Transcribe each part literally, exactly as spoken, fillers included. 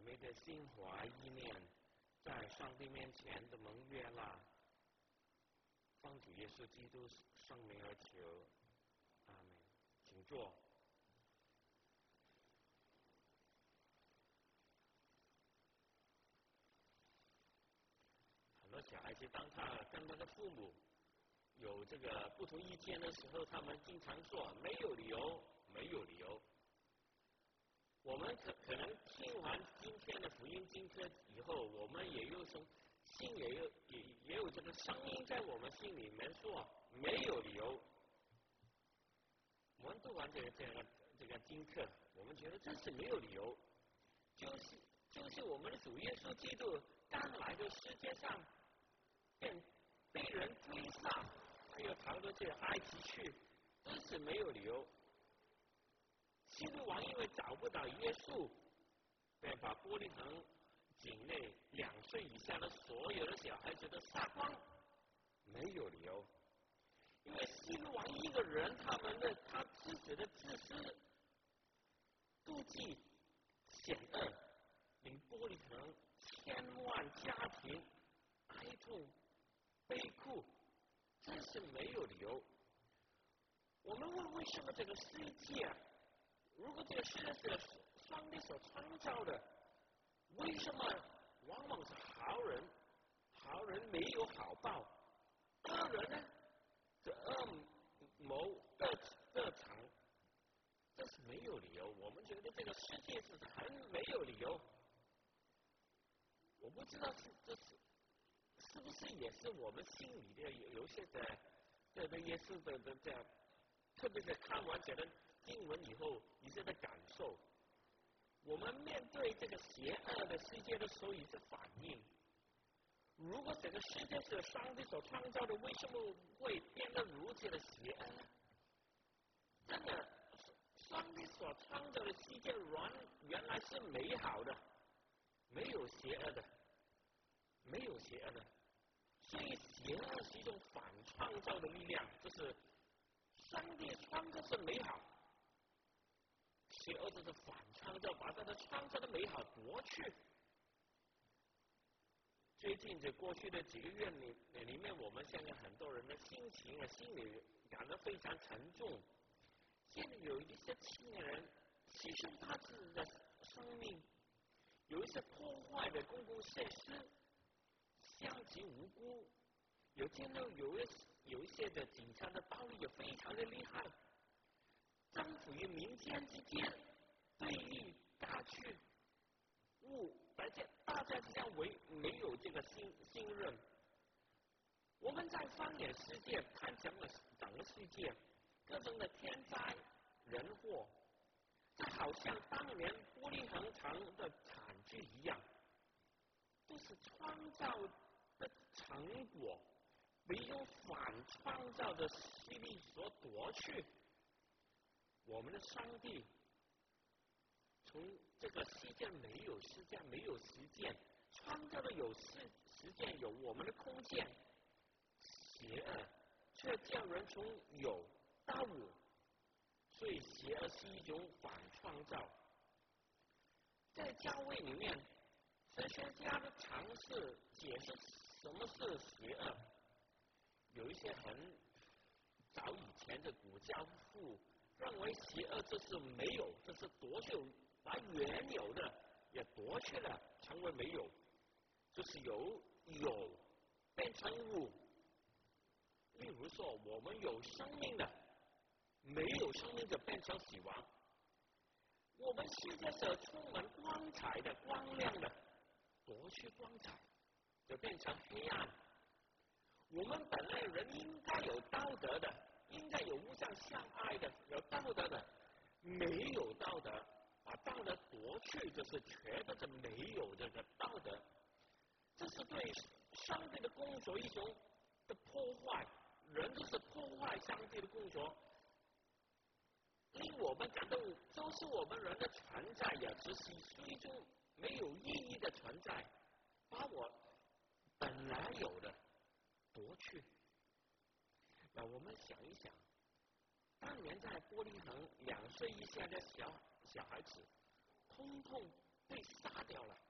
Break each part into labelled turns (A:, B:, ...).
A: 每个心怀意念在上帝面前的蒙悦纳，奉主耶稣基督圣名而求，阿门。请坐。很多小孩子当他跟他的父母有这个不同意见的时候，他们经常说没有理由，没有理由。我们可可能听完今天的福音经课以后，我们也有什心也有也也有这个声音在我们心里面说没有理由。我们读完这个这个这个经课，我们觉得真是没有理由，就是就是我们的主耶稣基督刚来到世界上，便被人追杀，还有逃到这埃及去，真是没有理由。希律王因为找不到耶稣，便把伯利恒境内两岁以下的所有的小孩子都杀光，没有理由。因为希律王一个人，他们的他自己的自私、妒忌、险恶，令伯利恒千万家庭哀痛、悲哭，真是没有理由。我们问为什么这个世界？如果这个世界是上帝所创造的，为什么往往是好人？好人没有好报，恶人呢？这恶谋恶恶藏，这是没有理由。我们觉得这个世界是很没有理由。我不知道是这是是不是也是我们心里的有有些的这个耶稣的的这样，特别是看完这个经文以后，一些的感受，我们面对这个邪恶的世界的时候，一些反应。如果这个世界是上帝所创造的，为什么会变得如此的邪恶呢？真的，上帝所创造的世界原原来是美好的，没有邪恶的，没有邪恶的。所以邪恶是一种反创造的力量，就是上帝创造是美好。邪恶就是反创造，把他的创造的美好夺去。最近这过去的几个月里里面，我们现在很多人的心情啊、心理感到非常沉重。现在有一些青年人牺牲他自己的生命，有一些破坏的公共设施，伤及无辜。有见到有一有一些的警察的暴力也非常的厉害。政府与民间之间对立大去，误大家大家之间为没有这个信信任。我们在放眼世界，看整个整个世界，各种的天灾人祸，这好像当年伯利恒城的惨剧一样，都是创造的成果被用反创造的势力所夺去。我们的上帝从这个世界没有世界没有时间创造的有时时间有我们的空间，邪恶却将人从有到无，所以邪恶是一种反创造。在教会里面，神学家的尝试解释什么是邪恶，有一些很早以前的古教父认为邪恶这是没有，这是夺去，把原有的也夺去了，成为没有，就是由有变成无。例如说，我们有生命的，没有生命就变成死亡。我们世界是充满光彩的、光亮的，夺去光彩就变成黑暗。我们本来人应该有道德的，应该有互相相爱的，有道德的，没有道德，把道德夺去，就是觉得这没有这个道德，这是对上帝的工作一种的破坏。人就是破坏上帝的工作，令我们感到就是我们人的存在呀，只是是一种没有意义的存在，把我本来有的夺去。那我们想一想，当年在伯利恒两岁以下的小小孩子，通通被杀掉了。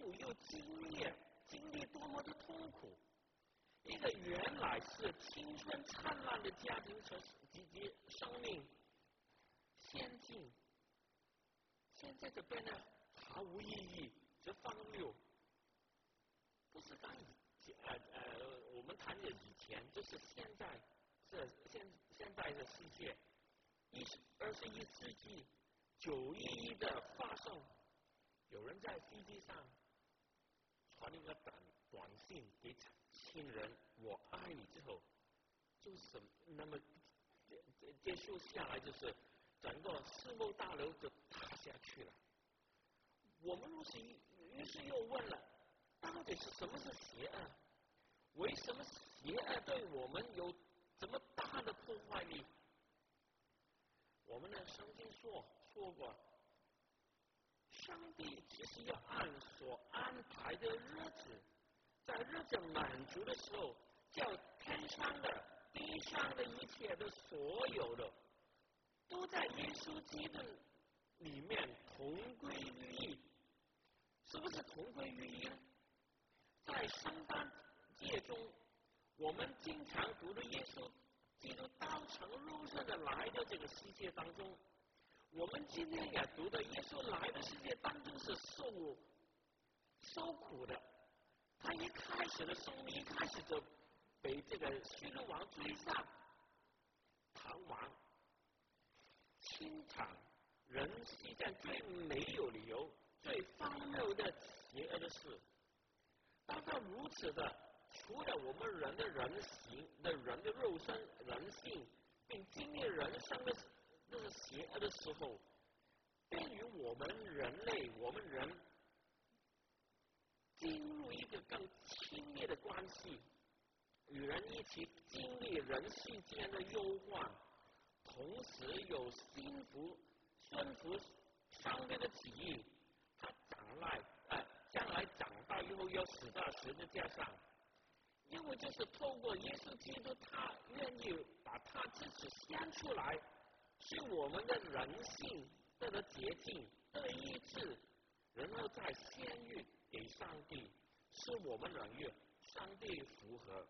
A: 苦又经历经历多么的痛苦。一个原来是青春灿烂的家庭及及生命，先进，现在就变得毫无意义，这荒谬。不是刚以呃呃，我们谈的以前，就是现在，这现现在的世界，一二十一世纪九一一的发生，有人在飞机上传一个短短信给亲人，我爱你之后，就是那么结束下来，就是整个世贸大楼就塌下去了。我们于是于是又问了，到底是什么是邪恶？为什么邪恶对我们有这么大的破坏力？我们的圣经说说过，上帝其实要按所安排的日子，在日子满足的时候，叫天上的、地上的一切的所有的，都在耶稣基督里面同归于一。是不是同归于一呢？在圣诞节中，我们经常读的耶稣基督道成肉身的来到这个世界当中。我们今天也读的耶稣来的世界当中是受受苦的。他一开始的生命一开始就被这个希律王追杀，逃亡，清场人世间最没有理由、最荒谬的邪恶的事。当他如此的，除了我们人的人形的人的肉身人性，并经历人生的那个邪恶的时候，便与我们人类，我们人进入一个更亲密的关系，与人一起经历人世间的忧患，同时有心服顺服上帝的旨意。他长来呃将来长大以后要死在十字架上，因为就是透过耶稣基督，他愿意把他自己献出来，使我们的人性得到洁净、得到医治，然后再献于给上帝，使我们能与上帝符合。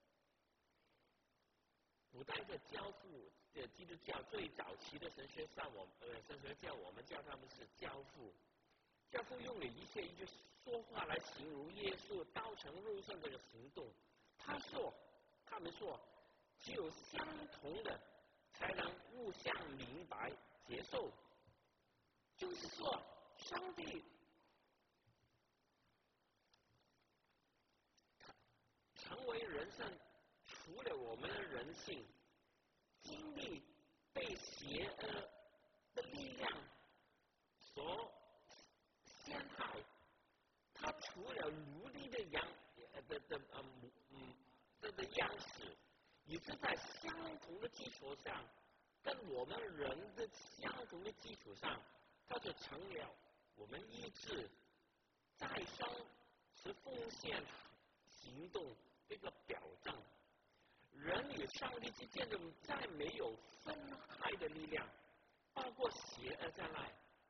A: 古代的教父，呃，基督教最早期的神学上，我呃神学教我们叫他们是教父。教父用了一些一句说话来形容耶稣道成肉身这个行动。他说，他们说，只有相同的才能互相明白接受。就是说，上帝成为人生，除了我们的人性经历被邪恶的力量所陷害，他除了奴隶的样的的嗯嗯的的样式，也是在相同的基础上，跟我们人的相同的基础上，他就成了我们意志再生是奉献行动这个表证。人与上帝之间的再没有分开的力量，包括邪恶在内。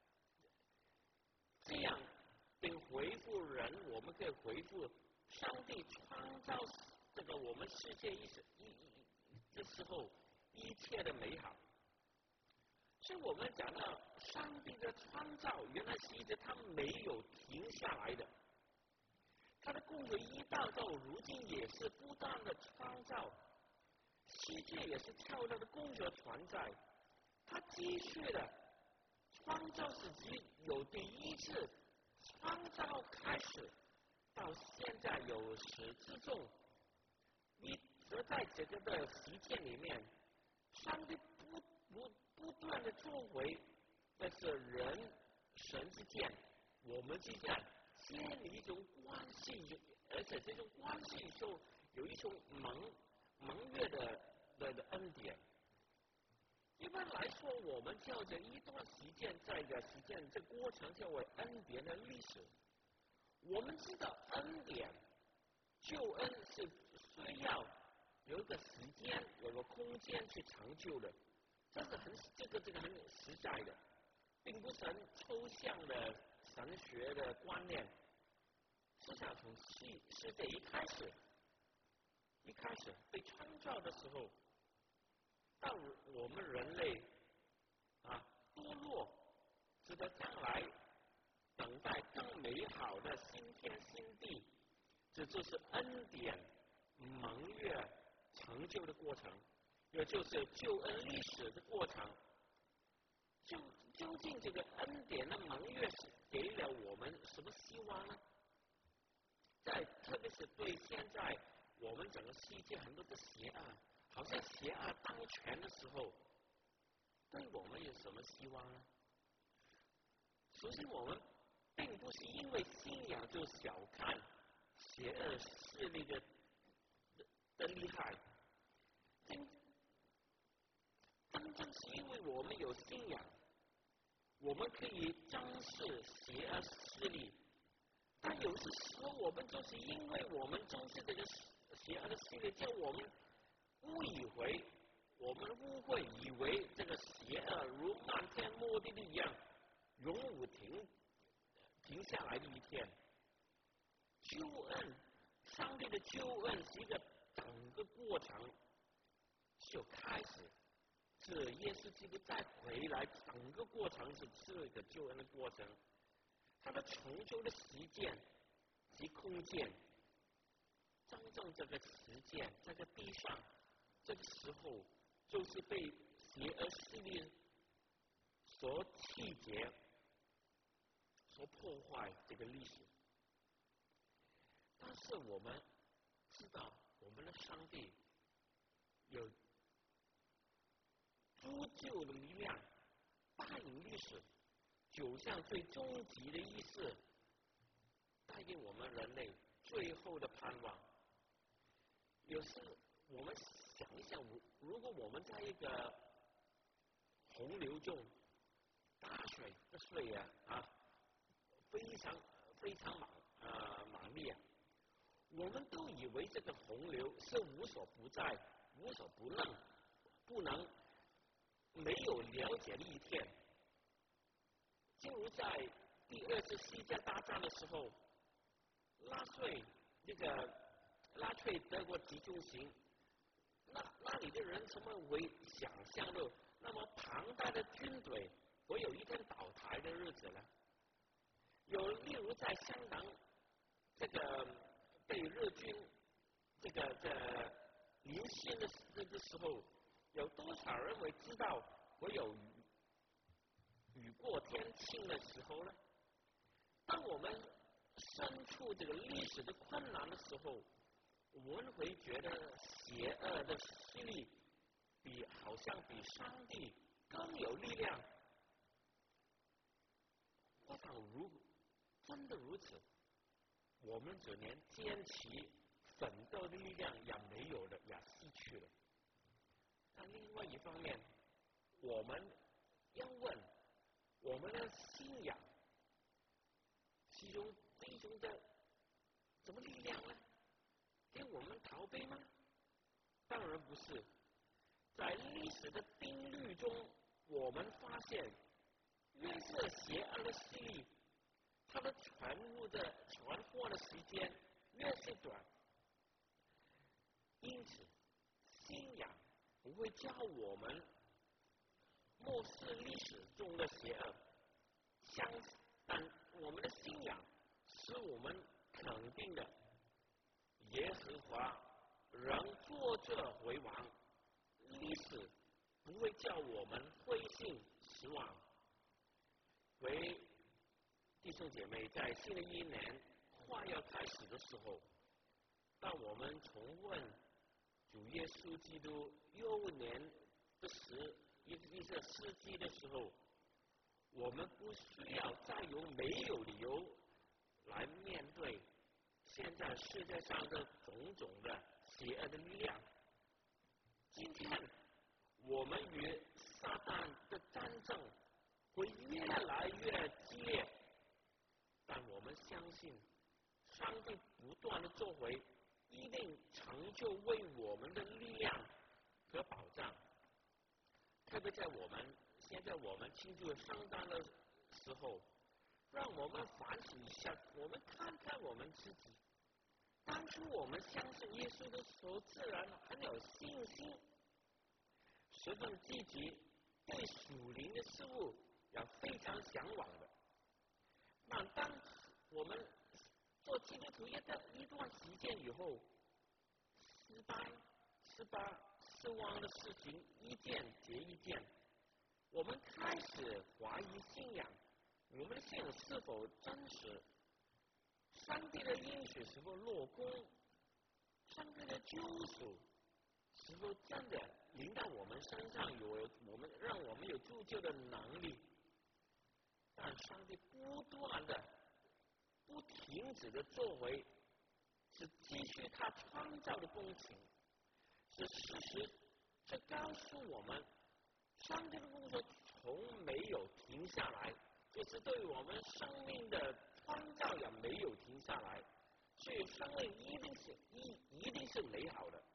A: 这样并回复人，我们可以回复上帝创造这个我们世界一一的时候一切的美好。所以我们讲到上帝的创造，原来是一直他没有停下来的，他的工作一到到如今也是不断的创造，世界也是靠他的工作存在，他继续的创造自己，有第一次创造开始，到现在有始至终，一直在这个的实践里面，上帝不不不断的作为，但是人神之间，我们之间建立一种关系，而且这种关系就有一种盟盟约的的的恩典。一般来说，我们叫着一段时间在的时间，这过程叫为恩典的历史。我们知道恩典、救恩是需要有一个时间、有个空间去成就的，这是很这个这个很实在的，并不是很抽象的神学的观念。 至少从世世界一开始，一开始被创造的时候，到我们人类啊堕落，直到将来等待更美好的新天新地，这就是恩典蒙悦成就的过程，也就是救恩历史的过程。究究竟这个恩典的蒙悦给了我们什么希望呢？在特别是对现在我们整个世界很多的邪恶，好像邪恶当权的时候，对我们有什么希望呢？首先，我们并不是因为信仰就小看邪恶势力的的厉害，真真正是因为我们有信仰，我们可以正视邪恶势力。但有些时候，我们就是因为我们正视这个邪恶的势力，叫我们误以为，我们误会以为这个邪恶如漫天末地的一样，永无停停下来的一天。救恩，上帝的救恩是一个整个过程，就开始，这耶稣基督再回来，整个过程是这个救恩的过程。他的成就的实践及空间，真正这个实践，这个地上，这个时候就是被邪恶势力所弃绝、所破坏这个历史。但是我们知道，我们的上帝有铸就的力量，带领历史走向最终极的意思，带给我们人类最后的盼望。有时我们想一想，如果我们在一个洪流中，大水的水啊啊，非常非常猛呃猛烈，我们都以为这个洪流是无所不在、无所不能、不能没有了解的一天。就如在第二次世界大战的时候，纳粹这个纳粹德国集中营，那那里的人怎么会想象到那么庞大的军队会有一天倒台的日子呢？有例如在香港，这个被日军这个这临陷的那个时候，有多少人会知道会有雨过天晴的时候呢？当我们身处这个历史的困难的时候，我们会觉得邪恶的势力比好像比上帝更有力量。我想如真的如此，我们就连坚持奋斗的力量也没有了，也失去了。但另外一方面，我们要问，我们的信仰其中最终的什么力量呢？给我们逃避吗？当然不是。在历史的定律中，我们发现，越是邪恶的势力，它的传入的传播的时间越是短。因此，信仰不会教我们漠视历史中的邪恶，相但我们的信仰是我们肯定的，耶和华仍坐着为王，历史不会叫我们灰心失望。为弟兄姐妹，在新的一年快要开始的时候，当我们重温主耶稣基督幼年的时一一个世纪的时候，我们不需要再用没有理由来面对现在世界上的种种的邪恶的力量。今天我们与撒旦的战争会越来越激烈，但我们相信上帝不断的作为一定成就为我们的力量和保障。特别在我们现在我们庆祝圣诞的时候， 让我们反省一下，我们看看我们自己。当初我们相信耶稣的时候，自然很有信心，十分积极，对属灵的事物也非常向往的。那当我们做基督徒一段一段时间以后，失败、失败、失望的事情一件接一件，我们开始怀疑信仰，我们的信仰是否真实？上帝的应许是否落空？上帝的救赎是否真的临到我们身上，有我们让我们有铸就的能力？但上帝不断的、不停止的作为，是继续他创造的工程，是事实，这告诉我们，上帝的工作从没有停下来，就是对我们生命的创造也没有停下来，所以生命一定是一一定是美好的。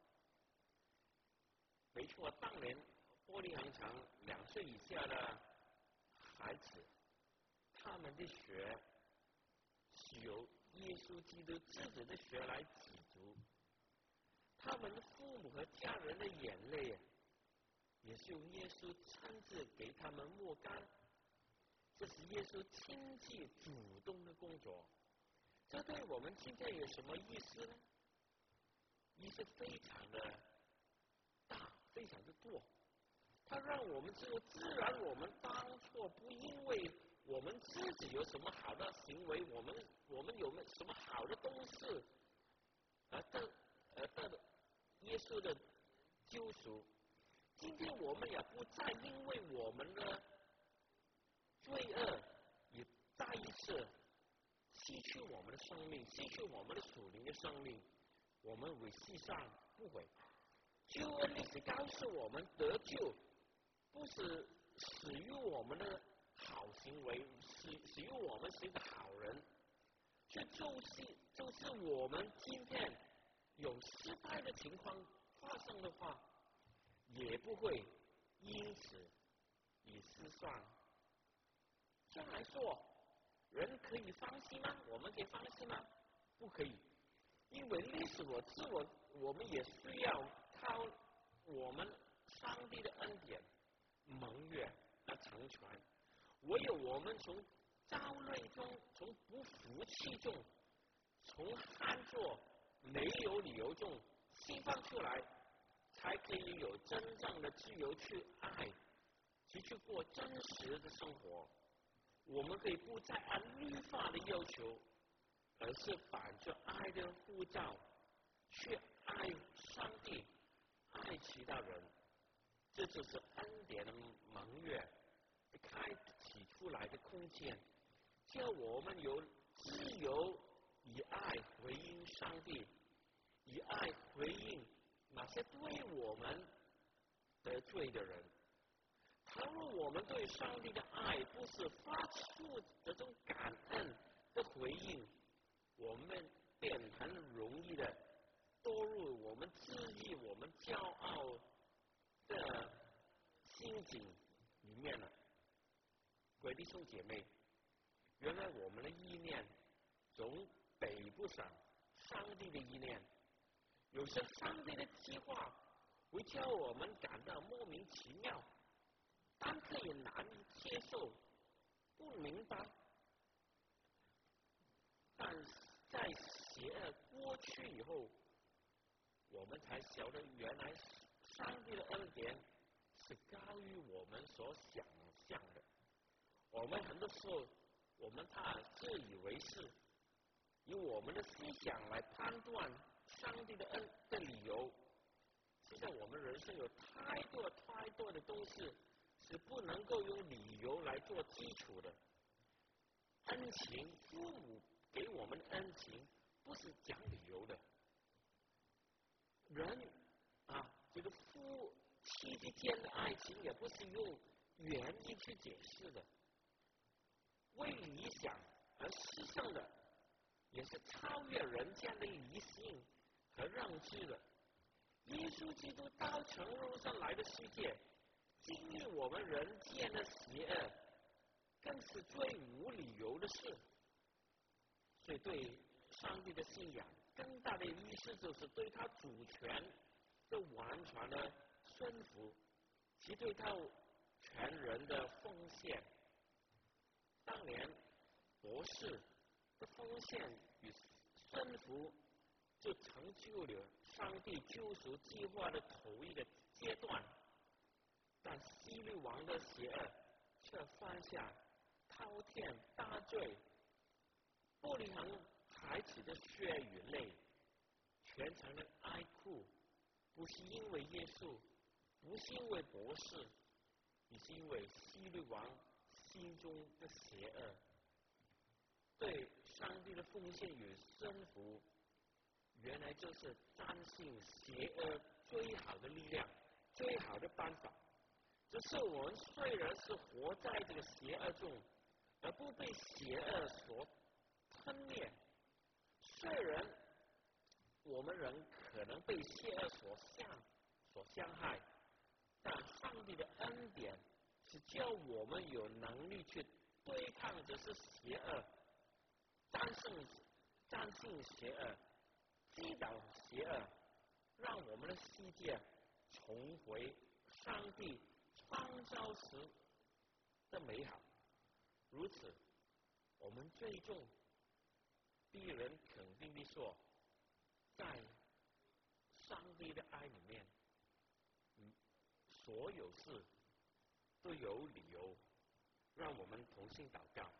A: 没错，当年玻璃恒城两岁以下的孩子，他们的血是由耶稣基督自己的血来挤足，他们的父母和家人的眼泪也是由耶稣亲自给他们抹干，这是耶稣亲自主动的工作。这对我们今天有什么意思呢？意思非常的大，非常的多。它让我们知道，自然我们当初不因为我们自己有什么好的行为，我们我们有什么好的东西，而得而得耶稣的救赎。今天我们也不再因为我们的罪恶，也再一次失去我们的生命，失去我们的属灵的生命。我们为世上不悔。救恩历史告诉我们，得救不是始于我们的好行为，始始于我们是一个好人，这就是就是我们今天有失败的情况发生的话，也不会因此以失算。这样来说，人可以放弃吗？我们可以放弃吗？不可以，因为历史我自我，我们也需要靠我们上帝的恩典蒙悦而成全。唯有我们从遭累中，从不服气中，从犯错没有理由中释放出来，才可以有真正的自由去爱，及去过真实的生活。我们可以不再按律法的要求，而是本着爱的呼召去爱上帝，爱其他人。这就是恩典的蒙悦开启出来的空间，叫我们有自由以爱回应上帝，以爱回应那些对我们得罪的人。倘若我们对上帝的爱不是发出这种感恩的回应，我们便很容易的堕入我们自义、我们骄傲的心境里面了。各位弟兄姐妹，原来我们的意念总比不上上帝的意念，有些上帝的计划会叫我们感到莫名其妙，但可以难以接受，不明白。但在邪恶过去以后，我们才晓得原来上帝的恩典是高于我们所想象的。我们很多时候，我们太自以为是，以我们的思想来判断上帝的恩的理由。实际上，我们人生有太多太多的东西是不能够用理由来做基础的。恩情，父母给我们的恩情不是讲理由的。人啊，这个夫妻之间的爱情也不是用原因去解释的。为理想而牺牲的，也是超越人间的理性和认知的。耶稣基督道成肉身来的世界，经历我们人间的邪恶， 更是最无理由的事。所以对上帝的信仰更大的意思就是对他主权的完全的顺服，其对他全人的奉献。当年博士的奉献与顺服，就成就了上帝救赎计划的头一个阶段。但希律王的邪恶却犯下滔天大罪，伯利恒孩子的血与泪，全城的哀哭，不是因为耶稣，不是因为博士，也是因为希律王心中的邪恶。对上帝的奉献与顺服，原来就是战胜邪恶最好的力量，最好的办法。就是我们虽然是活在这个邪恶中，而不被邪恶所吞灭。虽然我们人可能被邪恶所伤、所伤害，但上帝的恩典是叫我们有能力去对抗这些邪恶，战胜战胜邪恶，击倒邪恶，让我们的世界重回上帝创造时的美好。如此，我们最终必人肯定地说，在上帝的爱里面，嗯，所有事都有理由。让我们同心祷告。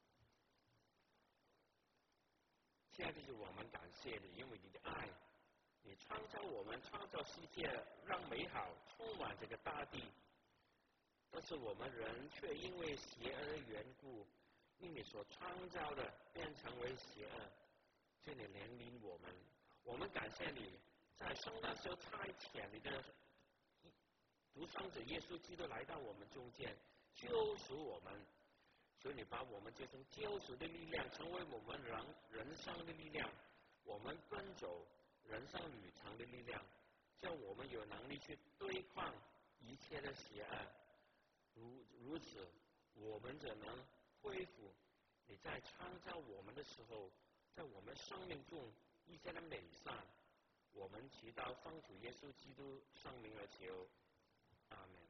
A: 亲爱的主，我们感谢你，因为你的爱，你创造我们，创造世界，让美好充满这个大地。但是我们人却因为邪恶的缘故，因你所创造的变成为邪恶。求你怜悯我们，我们感谢你，在圣诞时候差遣你的独生子耶稣基督来到我们中间，救赎我们。所以你把我们这种救赎的力量成为我们人人生的力量，我们奔走人生旅程的力量，叫我们有能力去对抗一切的邪恶。如如此，我们怎能恢复你在创造我们的时候，在我们生命中一切的美善？我们祈祷奉主耶稣基督圣名而求，阿门。